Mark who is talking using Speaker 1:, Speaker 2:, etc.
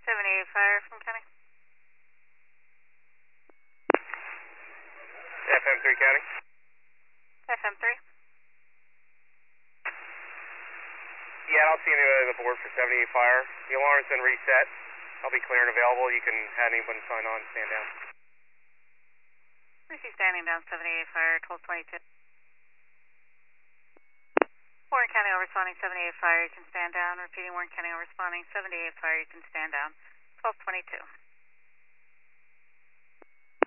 Speaker 1: 78 Fire from County.
Speaker 2: FM3 County.
Speaker 1: FM3.
Speaker 2: Yeah, I don't see anybody on the board for 78 Fire. The alarm's been reset. I'll be clear and available. You can have anyone sign on, stand down.
Speaker 1: We see standing down 78 Fire, 1222. Warren County overspawning 78 Fire, you can stand down. Repeating Warren County overspawning 78 Fire, you can stand down. 1222.